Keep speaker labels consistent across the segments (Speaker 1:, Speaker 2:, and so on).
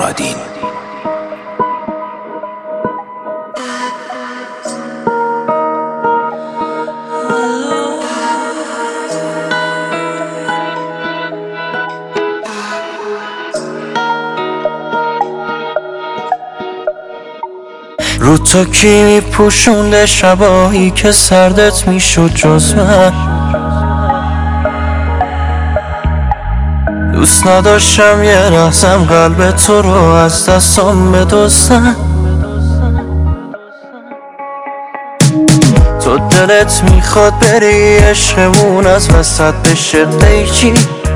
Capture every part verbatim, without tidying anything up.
Speaker 1: مرادین.
Speaker 2: رو تو کی میپوشونده شبایی که سردت میشد جز من؟ دوست نداشتم یه لحظم قلب تو رو از دستم بدزدن. تو دلت میخواد بری عشقمون از وسط بشه قیچی،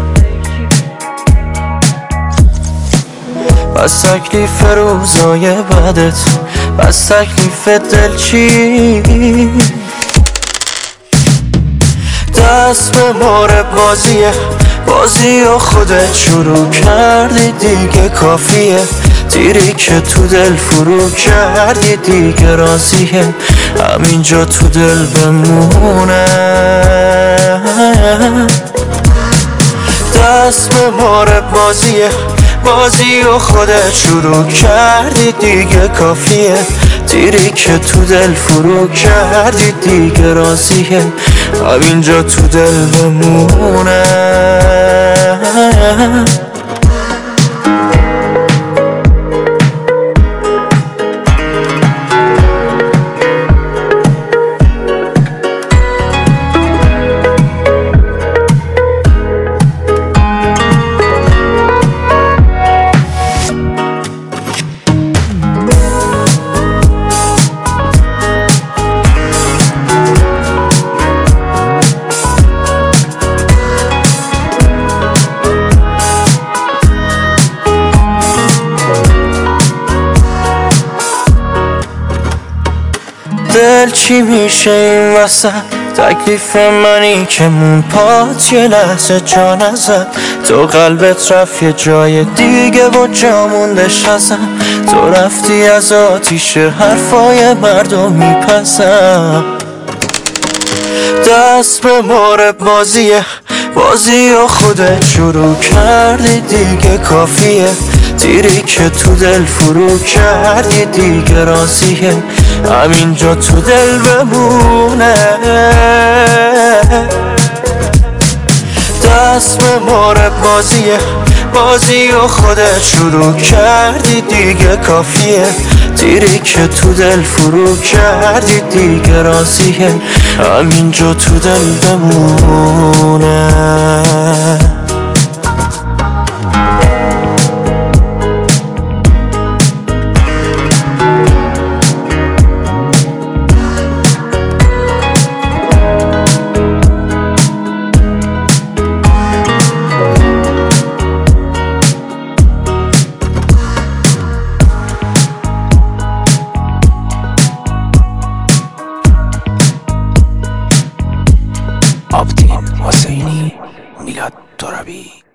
Speaker 2: بس تکلیف روزای بدت، بس تکلیف دل چی؟ دست به بار بازیه، بازی و خودت شروع کردی دیگه کافیه. تیری که تو دل فرو کردی دیگه راضیه، همینجا تو دل بمونه. دست به بار بازیه، بازی و خودت شروع کردی دیگه کافیه. تیری که تو دل فرو کردی دیگه راضیه، همینجا تو دل بمونه. دل چی میشه این وسط؟ تکلیف منی که مون پات یه لحظه جا نزد. تو قلبت رفت یه جای دیگه و جا موندش ازم. تو رفتی از آتیش حرفای مردم میپسم. دست به بار بازیه، بازی و خودت شروع کردی دیگه کافیه. تیری که تو دل فرو کردی دیگه راضیه، همینجا تو دل بمونه. دست به بار بازیه، بازی و خودت شروع کردی دیگه کافیه. تیری که تو دل فرو کردی دیگه راضیه، همینجا تو دل بمونه.
Speaker 1: عابدین حسینی، میلاد ترابی.